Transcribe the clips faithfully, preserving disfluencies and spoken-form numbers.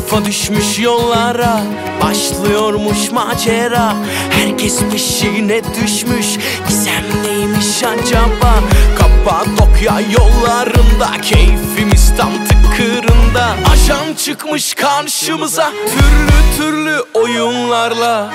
Tayfa düşmüş yollara, başlıyormuş macera. Herkes peşine düşmüş, gizem neymiş acaba? Kapadokya yollarında, keyfimiz tam tıkırında. Ajan çıkmış karşımıza, türlü türlü oyunlarla.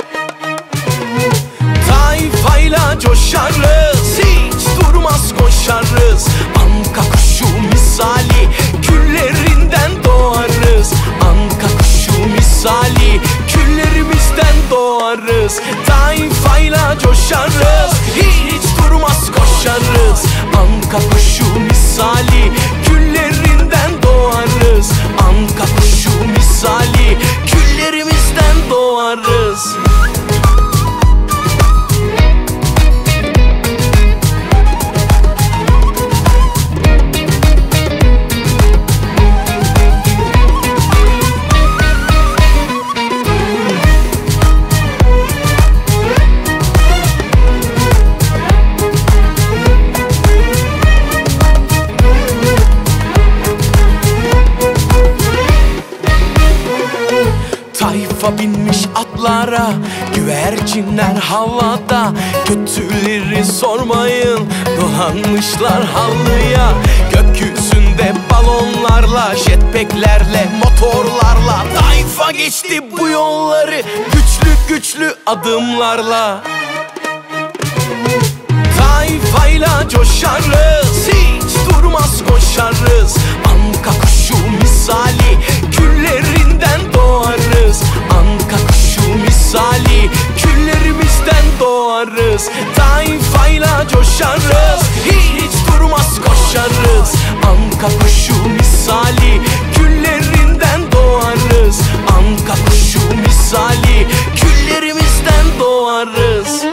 Tayfayla coşarız, hiç durmaz koşarız. Anka kuşu misali, küllerinden doğarız. Anka kuşu misali, küllerimizden doğarız. Tayfayla coşarız, hiç durmaz koşarız. Anka kuşu misali, küllerinden doğarız. Anka kuşu misali, küllerimizden doğarız. Tayfa binmiş atlara, güvercinler havada. Kötüleri sormayın, dolanmışlar halıya. Gökyüzünde balonlarla, jetpacklerle, motorlarla. Tayfa geçti bu yolları, güçlü güçlü adımlarla. Tayfayla coşarız, hiç durmaz koşarız. Anka kuşu misali, küllerinden doğarız. Anka kuşu misali, küllerimizden doğarız. Tayfayla coşarız, hiç durmaz koşarız. Anka kuşu misali, küllerinden doğarız. Anka kuşu misali, küllerimizden doğarız.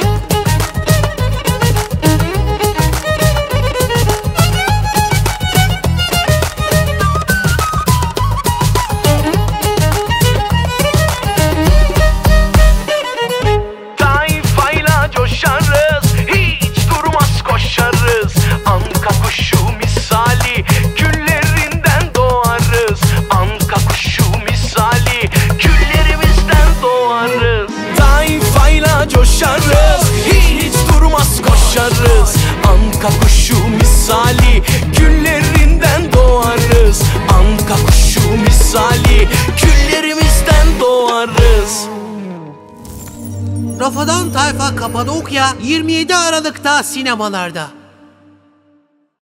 Coşarız, hiç durmaz koşarız. Anka kuşu misali, küllerinden doğarız. Anka kuşu misali, küllerimizden doğarız. Rafadan Tayfa Kapadokya yirmi yedi Aralık'ta sinemalarda.